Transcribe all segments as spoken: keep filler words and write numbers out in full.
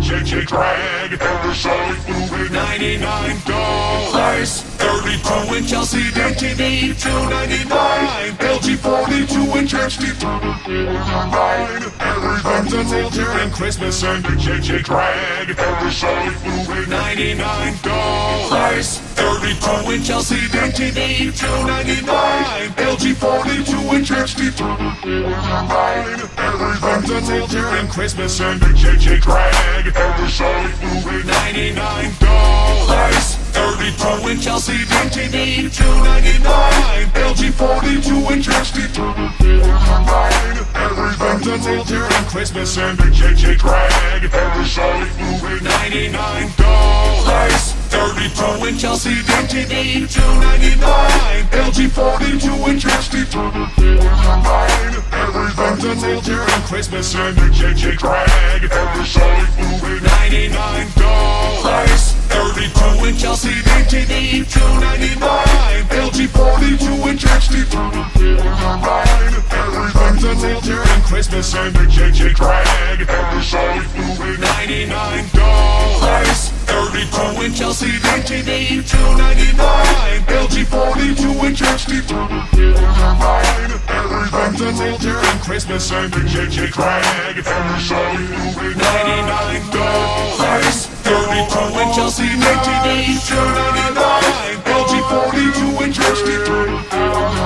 J J Drag, and the solid blue at ninety-nine dollars. thirty-two inch L C D T V, two ninety-nine. L G forty-two inch H D nine. Everything's on sale during Christmas and the J J Drag, and the solid blue at ninety-nine dollars. thirty-two inch L C D T V, two ninety-nine. L G forty-two inch H D nine. Everything's on sale during Christmas and the J J Drag, and the solid blue at ninety-nine dollars. thirty-two inch L C D T V, two ninety-nine. L G forty-two inch H D nine. Everything's on sale during Christmas and the J J Drag, and the solid blue at ninety-nine dollars. thirty-two inch L C D T V, two ninety-nine. L G forty-two inch H D nine. Everything's on sale during Christmas and the J J Drag, and the solid blue at ninety-nine dollars. thirty-two inch L C D T V, two ninety-nine. L G forty-two inch H D nine. Everything's on sale during Christmas and the J J Drag, and the solid blue at ninety-nine dollars. thirty-two inch L C D T V, two ninety-nine. L G forty-two inch H D nine. Everything's on sale during Christmas and the J J Drag, and the solid blue at ninety-nine dollars. thirty-two inch L C D T V, two ninety-nine. L G forty-two inch H D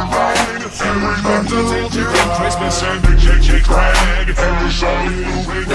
nine. Everything's on sale during Christmas and the J J Drag, and the solid blue at